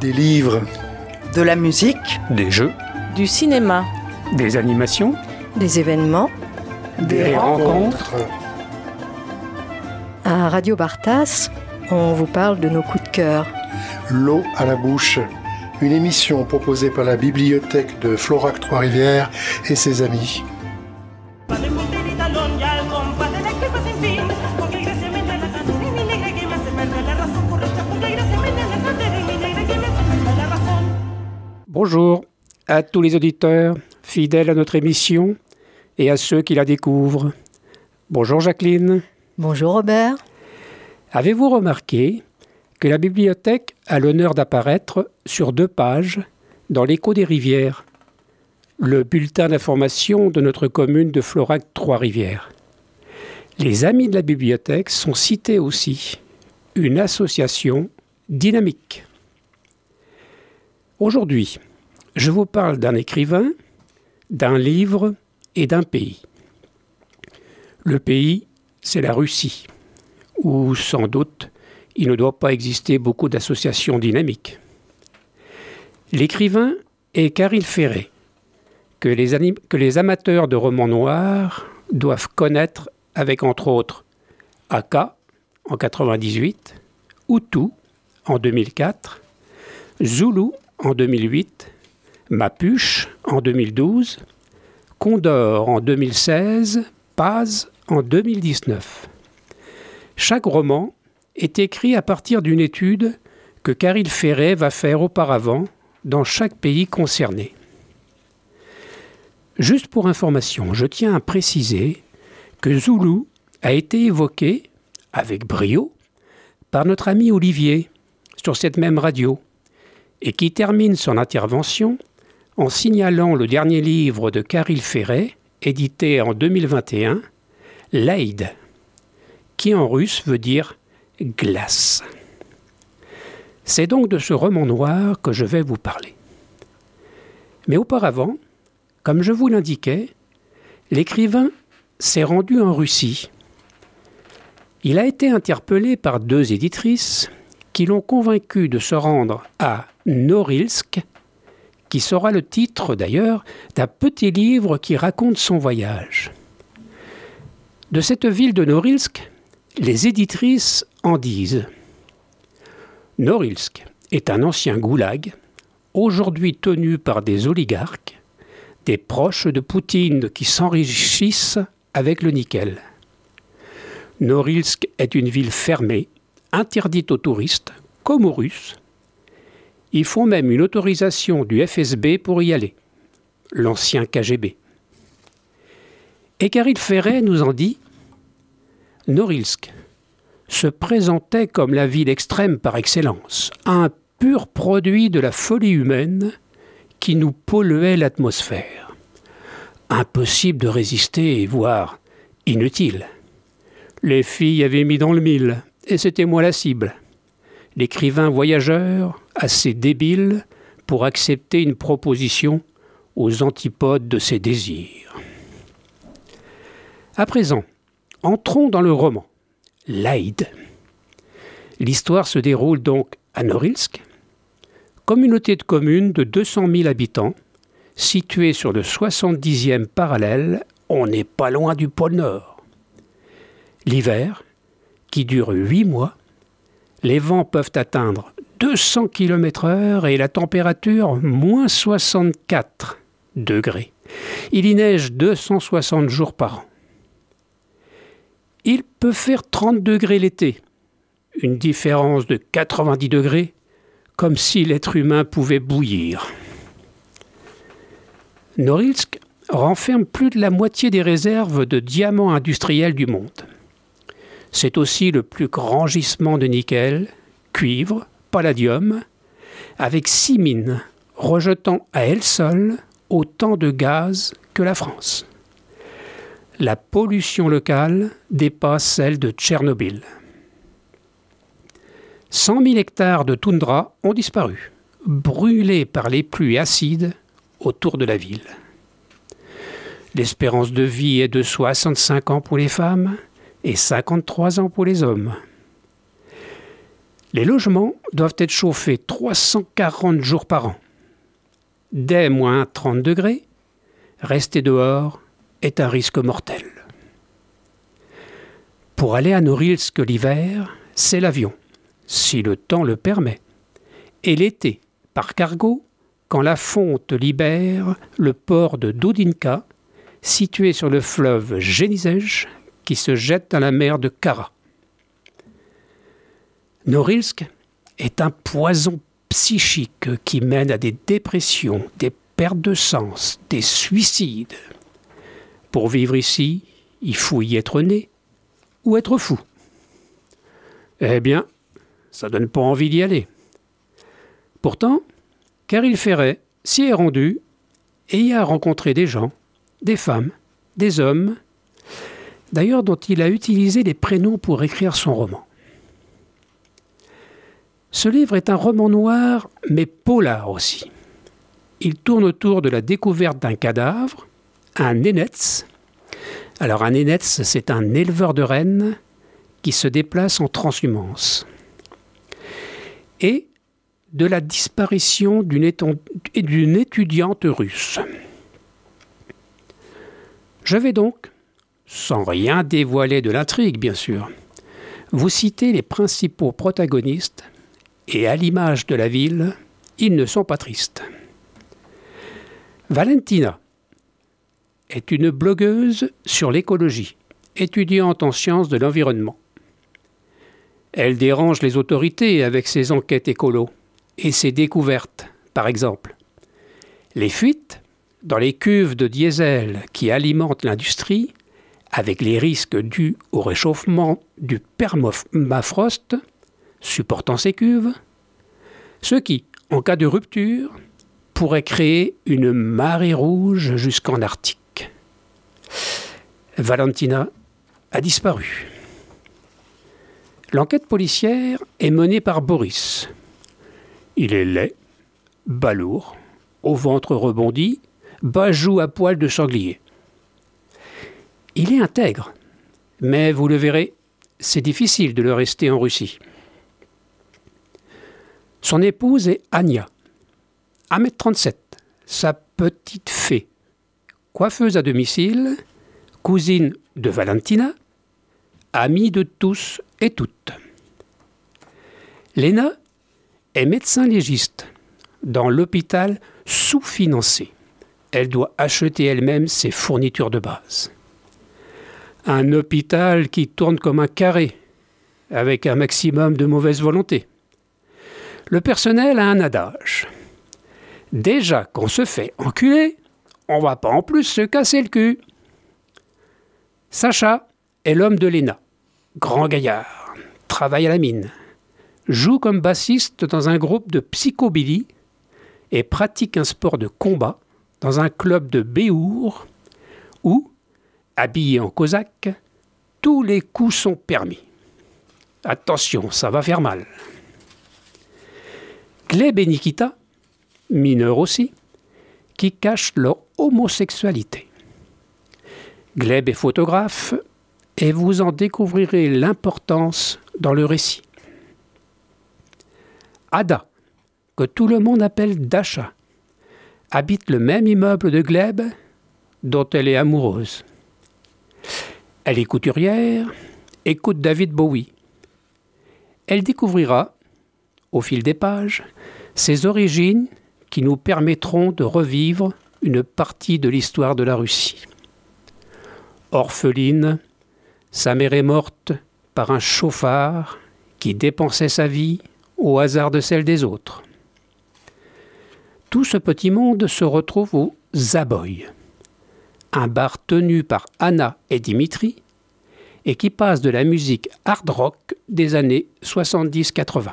Des livres, de la musique, des jeux, du cinéma, des animations, des événements, des rencontres. À Radio Bartas, on vous parle de nos coups de cœur. L'eau à la bouche, une émission proposée par la bibliothèque de Florac Trois-Rivières et ses amis. Bonjour à tous les auditeurs fidèles à notre émission et à ceux qui la découvrent. Bonjour Jacqueline. Bonjour Robert. Avez-vous remarqué que la bibliothèque a l'honneur d'apparaître sur 2 pages dans l'Écho des rivières, le bulletin d'information de notre commune de Florac Trois-Rivières. Les amis de la bibliothèque sont cités aussi, une association dynamique. Aujourd'hui, je vous parle d'un écrivain, d'un livre et d'un pays. Le pays, c'est la Russie, où sans doute il ne doit pas exister beaucoup d'associations dynamiques. L'écrivain est Caril Ferret, que les amateurs de romans noirs doivent connaître avec entre autres Aka en 1998, Hutu en 2004, Zulu en 2008, Mapuche en 2012, Condor en 2016, Paz en 2019. Chaque roman est écrit à partir d'une étude que Caril Ferret va faire auparavant dans chaque pays concerné. Juste pour information, je tiens à préciser que Zulu a été évoqué, avec brio, par notre ami Olivier, sur cette même radio, et qui termine son intervention en signalant le dernier livre de Caril Ferret, édité en 2021, Laïd, qui en russe veut dire « glace ». C'est donc de ce roman noir que je vais vous parler. Mais auparavant, comme je vous l'indiquais, l'écrivain s'est rendu en Russie. Il a été interpellé par 2 éditrices qui l'ont convaincu de se rendre à Norilsk, qui sera le titre d'ailleurs d'un petit livre qui raconte son voyage. De cette ville de Norilsk, les éditrices en disent « Norilsk est un ancien goulag, aujourd'hui tenu par des oligarques, des proches de Poutine qui s'enrichissent avec le nickel. Norilsk est une ville fermée, interdite aux touristes, comme aux Russes. Il faut même une autorisation du FSB pour y aller, l'ancien KGB. » Et Caril Ferret nous en dit « Norilsk se présentait comme la ville extrême par excellence, un pur produit de la folie humaine qui nous polluait l'atmosphère. Impossible de résister, voire inutile. Les filles avaient mis dans le mille, et c'était moi la cible. L'écrivain voyageur, assez débile pour accepter une proposition aux antipodes de ses désirs. À présent, entrons dans le roman, Laïd. L'histoire se déroule donc à Norilsk, communauté de communes de 200 000 habitants, située sur le 70e parallèle, on n'est pas loin du pôle Nord. L'hiver, qui dure 8 mois, les vents peuvent atteindre 200 km/h et la température moins 64 degrés. Il y neige 260 jours par an. Il peut faire 30 degrés l'été, une différence de 90 degrés, comme si l'être humain pouvait bouillir. Norilsk renferme plus de la moitié des réserves de diamants industriels du monde. C'est aussi le plus grand gisement de nickel, cuivre, palladium, avec 6 mines rejetant à elles seules autant de gaz que la France. La pollution locale dépasse celle de Tchernobyl. 100 000 hectares de toundra ont disparu, brûlés par les pluies acides autour de la ville. L'espérance de vie est de 65 ans pour les femmes et 53 ans pour les hommes. Les logements doivent être chauffés 340 jours par an. Dès moins 30 degrés, rester dehors est un risque mortel. Pour aller à Norilsk l'hiver, c'est l'avion, si le temps le permet. Et l'été, par cargo, quand la fonte libère le port de Doudinka, situé sur le fleuve Genizej, qui se jette dans la mer de Kara. Norilsk est un poison psychique qui mène à des dépressions, des pertes de sens, des suicides. Pour vivre ici, il faut y être né ou être fou. Eh bien, ça donne pas envie d'y aller. Pourtant, Caril Ferret s'y est rendu et y a rencontré des gens, des femmes, des hommes, d'ailleurs dont il a utilisé les prénoms pour écrire son roman. Ce livre est un roman noir, mais polar aussi. Il tourne autour de la découverte d'un cadavre, un nénetz. Alors un nénetz, c'est un éleveur de rennes qui se déplace en transhumance. Et de la disparition d'une étudiante russe. Je vais donc, sans rien dévoiler de l'intrigue bien sûr, vous citer les principaux protagonistes et à l'image de la ville, ils ne sont pas tristes. Valentina est une blogueuse sur l'écologie, étudiante en sciences de l'environnement. Elle dérange les autorités avec ses enquêtes écolo et ses découvertes, par exemple. Les fuites dans les cuves de diesel qui alimentent l'industrie, avec les risques dus au réchauffement du permafrost, supportant ces cuves, ce qui, en cas de rupture, pourrait créer une marée rouge jusqu'en Arctique. Valentina a disparu. L'enquête policière est menée par Boris. Il est laid, balourd, au ventre rebondi, bajou à poil de sanglier. Il est intègre, mais vous le verrez, c'est difficile de le rester en Russie. Son épouse est Anya, 1m37, sa petite fée, coiffeuse à domicile, cousine de Valentina, amie de tous et toutes. Lena est médecin légiste dans l'hôpital sous-financé. Elle doit acheter elle-même ses fournitures de base. Un hôpital qui tourne comme un carré, avec un maximum de mauvaise volonté. Le personnel a un adage. Déjà qu'on se fait enculer, on va pas en plus se casser le cul. Sacha est l'homme de Lena, grand gaillard, travaille à la mine, joue comme bassiste dans un groupe de psychobilly et pratique un sport de combat dans un club de Béour où, habillé en cosaque, tous les coups sont permis. Attention, ça va faire mal. Gleb et Nikita, mineurs aussi, qui cachent leur homosexualité. Gleb est photographe et vous en découvrirez l'importance dans le récit. Ada, que tout le monde appelle Dasha, habite le même immeuble de Gleb dont elle est amoureuse. Elle est couturière, écoute David Bowie. Elle découvrira, au fil des pages, ses origines qui nous permettront de revivre une partie de l'histoire de la Russie. Orpheline, sa mère est morte par un chauffard qui dépensait sa vie au hasard de celle des autres. Tout ce petit monde se retrouve au Zaboï, un bar tenu par Anna et Dimitri et qui passe de la musique hard rock des années 70-80.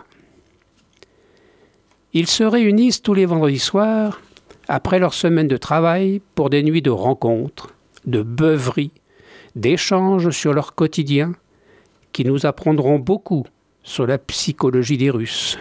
Ils se réunissent tous les vendredis soirs après leur semaine de travail pour des nuits de rencontres, de beuveries, d'échanges sur leur quotidien qui nous apprendront beaucoup sur la psychologie des Russes.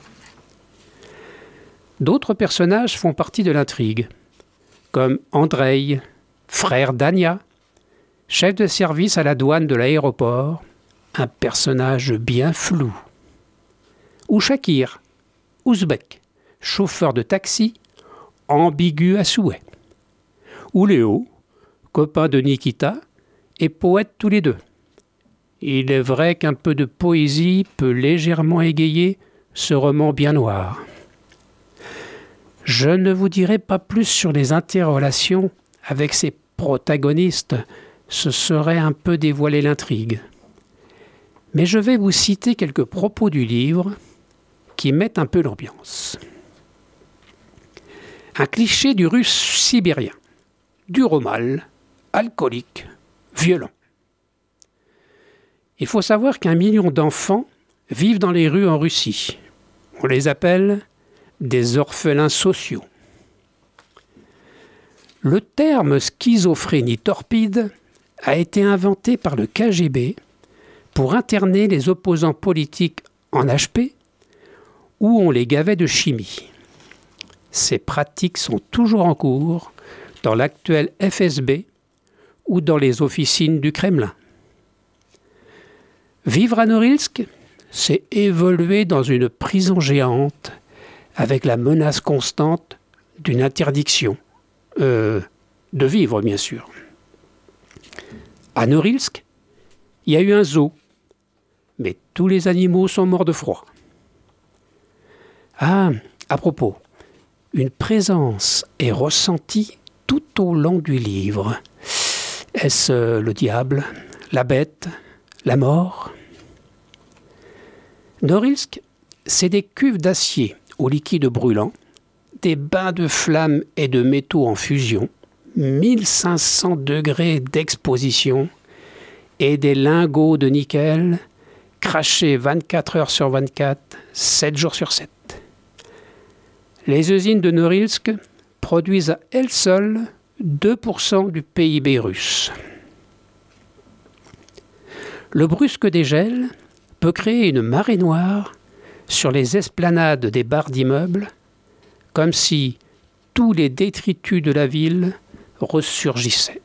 D'autres personnages font partie de l'intrigue, comme Andrei, frère d'Anya, chef de service à la douane de l'aéroport, un personnage bien flou. Ou Shakir, ouzbek, chauffeur de taxi, ambigu à souhait. Ou Léo, copain de Nikita, et poète tous les deux. Il est vrai qu'un peu de poésie peut légèrement égayer ce roman bien noir. Je ne vous dirai pas plus sur les interrelations avec ses protagonistes, ce serait un peu dévoiler l'intrigue. Mais je vais vous citer quelques propos du livre qui mettent un peu l'ambiance. Un cliché du russe sibérien, dur au mal, alcoolique, violent. Il faut savoir qu'1 million d'enfants vivent dans les rues en Russie. On les appelle des orphelins sociaux. Le terme schizophrénie torpide a été inventé par le KGB pour interner les opposants politiques en HP où on les gavait de chimie. Ces pratiques sont toujours en cours dans l'actuel FSB ou dans les officines du Kremlin. Vivre à Norilsk, c'est évoluer dans une prison géante avec la menace constante d'une interdiction. De vivre, bien sûr. À Norilsk, il y a eu un zoo, mais tous les animaux sont morts de froid. Ah, à propos, une présence est ressentie tout au long du livre. Est-ce le diable, la bête, la mort? Norilsk, c'est des cuves d'acier au liquide brûlant, des bains de flammes et de métaux en fusion, 1500 degrés d'exposition et des lingots de nickel crachés 24 heures sur 24, 7 jours sur 7. Les usines de Norilsk produisent à elles seules 2% du PIB russe. Le brusque dégel peut créer une marée noire sur les esplanades des bars d'immeubles, comme si tous les détritus de la ville ressurgissaient.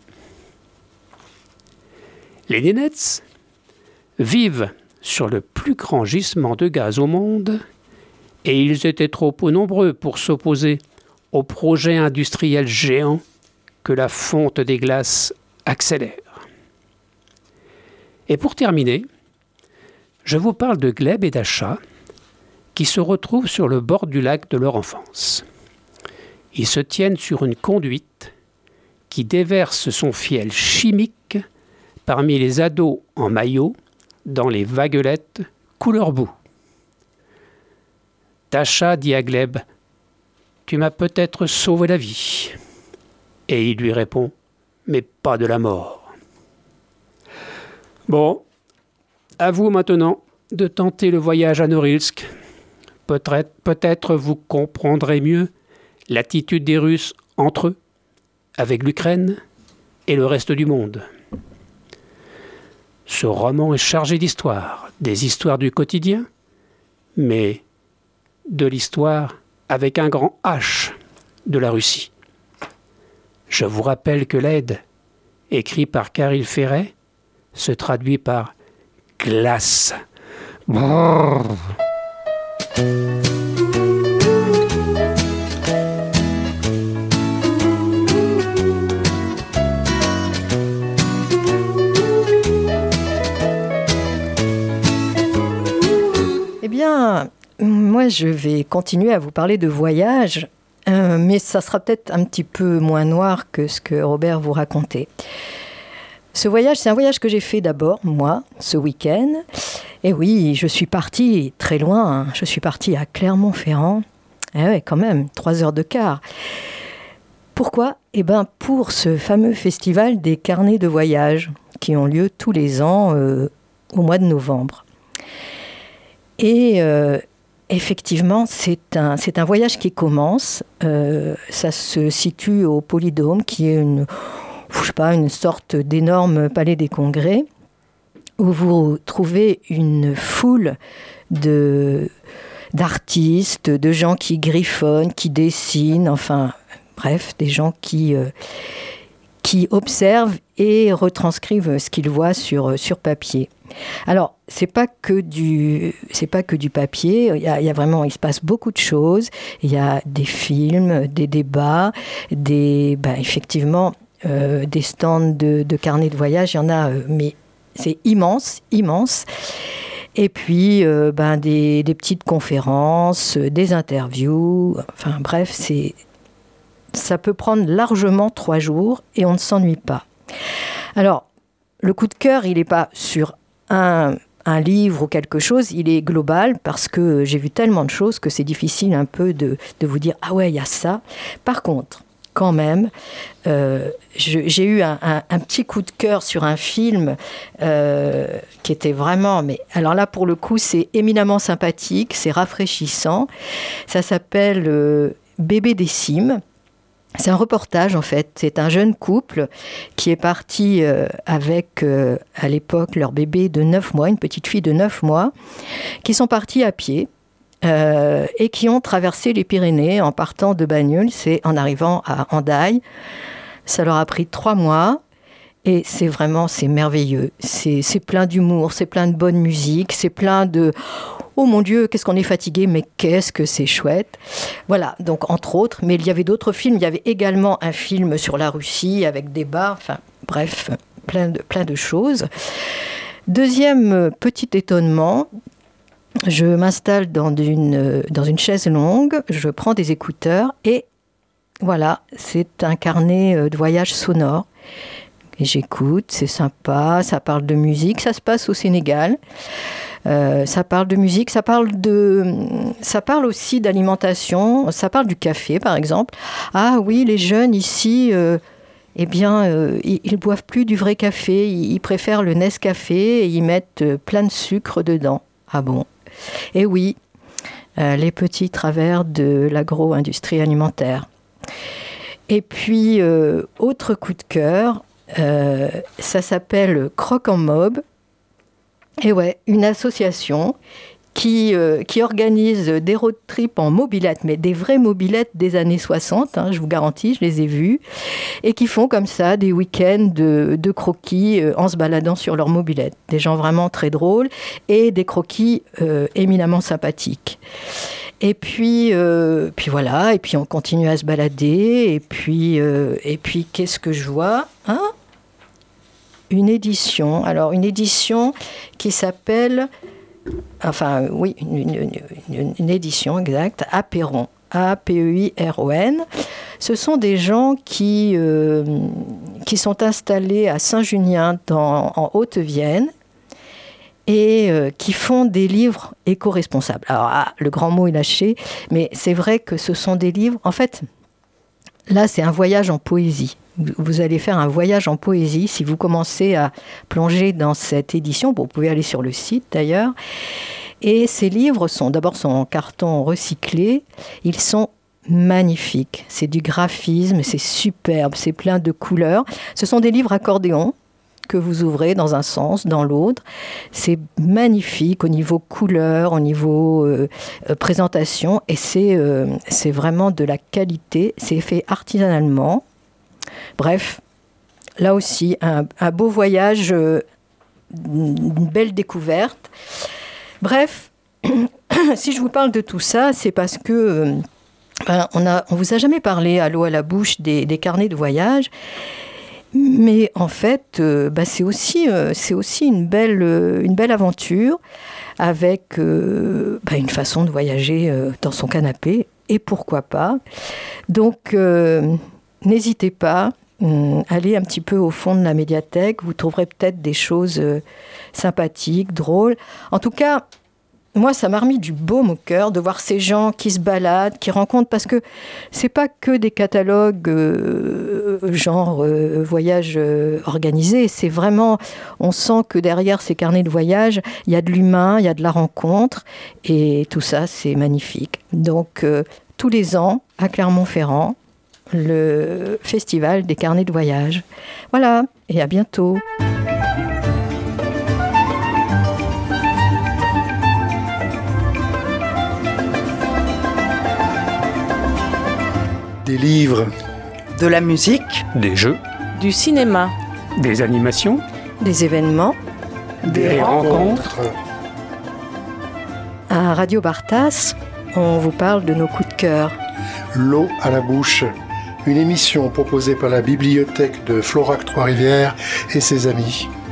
Les Nénets vivent sur le plus grand gisement de gaz au monde et ils étaient trop peu nombreux pour s'opposer au projet industriel géant que la fonte des glaces accélère. Et pour terminer, je vous parle de Gleb et d'Asha qui se retrouvent sur le bord du lac de leur enfance. Ils se tiennent sur une conduite qui déverse son fiel chimique parmi les ados en maillot dans les vaguelettes couleur boue. Tasha dit à Gleb « Tu m'as peut-être sauvé la vie ». Et il lui répond « Mais pas de la mort ». Bon, à vous maintenant de tenter le voyage à Norilsk. Peut-être vous comprendrez mieux l'attitude des Russes entre eux, avec l'Ukraine et le reste du monde. Ce roman est chargé d'histoires, des histoires du quotidien, mais de l'histoire avec un grand H de la Russie. Je vous rappelle que l'aide, écrit par Kirill Ferret, se traduit par glace. Brrr. Eh bien, moi je vais continuer à vous parler de voyage, mais ça sera peut-être un petit peu moins noir que ce que Robert vous racontait. Ce voyage, c'est un voyage que j'ai fait d'abord, moi, ce week-end. Et oui, je suis partie très loin, hein. Je suis partie à Clermont-Ferrand. Eh ouais, quand même, 3 heures de car. Pourquoi ? Eh bien, pour ce fameux festival des carnets de voyage qui ont lieu tous les ans au mois de novembre. Et effectivement, c'est un voyage qui commence. Ça se situe au Polydôme, qui est une sorte d'énorme palais des congrès, où vous trouvez une foule d'artistes, de gens qui griffonnent, qui dessinent, enfin, bref, des gens qui qui observent et retranscrivent ce qu'ils voient sur papier. Alors, c'est pas que du papier. Il se passe beaucoup de choses. Il y a des films, des débats, effectivement, des stands de carnets de voyage. Il y en a, mais c'est immense. Et puis, des petites conférences, des interviews. Enfin, bref, ça peut prendre largement 3 jours et on ne s'ennuie pas. Alors, le coup de cœur, il n'est pas sur un livre ou quelque chose, il est global parce que j'ai vu tellement de choses que c'est difficile un peu de vous dire « Ah ouais, il y a ça ». Par contre, quand même, j'ai eu un petit coup de cœur sur un film qui était vraiment... Mais alors là, pour le coup, c'est éminemment sympathique, c'est rafraîchissant. Ça s'appelle « Bébé des cimes ». C'est un reportage, en fait. C'est un jeune couple qui est parti avec, à l'époque, leur bébé de 9 mois, une petite fille de 9 mois, qui sont partis à pied et qui ont traversé les Pyrénées en partant de Banyuls et en arrivant à Hendaye. Ça leur a pris 3 mois et c'est merveilleux. C'est plein d'humour, c'est plein de bonne musique, c'est plein de... Oh mon Dieu, qu'est-ce qu'on est fatigué, mais qu'est-ce que c'est chouette. Voilà, donc entre autres, mais il y avait d'autres films. Il y avait également un film sur la Russie avec des bars, enfin bref, plein de choses. Deuxième petit étonnement, je m'installe dans une chaise longue, je prends des écouteurs et voilà, c'est un carnet de voyage sonore. Et j'écoute, c'est sympa, ça parle de musique, ça se passe au Sénégal. Ça parle de musique, ça parle aussi d'alimentation, ça parle du café par exemple. Ah oui, les jeunes ici, ils boivent plus du vrai café, ils préfèrent le Nescafé et ils mettent plein de sucre dedans. Ah bon? Et oui, les petits travers de l'agro-industrie alimentaire. Et puis, autre coup de cœur, ça s'appelle Croque en Mob. Et ouais, une association qui organise des road trips en mobylettes, mais des vraies mobylettes des années 60, je vous garantis, je les ai vues, et qui font comme ça des week-ends de croquis en se baladant sur leur mobylettes. Des gens vraiment très drôles et des croquis éminemment sympathiques. Et puis voilà, et puis on continue à se balader, et puis qu'est-ce que je vois, une édition qui s'appelle, une édition exacte, Apéron, A-P-E-I-R-O-N. Ce sont des gens qui sont installés à Saint-Junien en Haute-Vienne et qui font des livres éco-responsables. Alors, le grand mot est lâché, mais c'est vrai que ce sont des livres... En fait, là, c'est un voyage en poésie. Vous allez faire un voyage en poésie si vous commencez à plonger dans cette édition. Bon, vous pouvez aller sur le site d'ailleurs. Et ces livres sont d'abord en carton recyclé. Ils sont magnifiques. C'est du graphisme, c'est superbe, c'est plein de couleurs. Ce sont des livres accordéons que vous ouvrez dans un sens, dans l'autre. C'est magnifique au niveau couleur, au niveau présentation. Et c'est vraiment de la qualité. C'est fait artisanalement. Bref, là aussi, un beau voyage, une belle découverte. Bref, si je vous parle de tout ça, c'est parce que on vous a jamais parlé à l'eau à la bouche des carnets de voyage, mais en fait, c'est aussi une belle aventure avec une façon de voyager dans son canapé, et pourquoi pas. Donc, n'hésitez pas, allez un petit peu au fond de la médiathèque, vous trouverez peut-être des choses sympathiques, drôles. En tout cas, moi, ça m'a remis du baume au cœur de voir ces gens qui se baladent, qui rencontrent, parce que c'est pas que des catalogues voyage organisé, c'est vraiment, on sent que derrière ces carnets de voyage, il y a de l'humain, il y a de la rencontre, et tout ça, c'est magnifique. Donc, tous les ans, à Clermont-Ferrand, le festival des carnets de voyage. Voilà, et à bientôt. Des livres, de la musique, des jeux, Du cinéma. Des animations. Des événements. Des rencontres. À Radio Bartas, on vous parle de nos coups de cœur. L'eau à la bouche, une émission proposée par la bibliothèque de Florac Trois-Rivières et ses amis.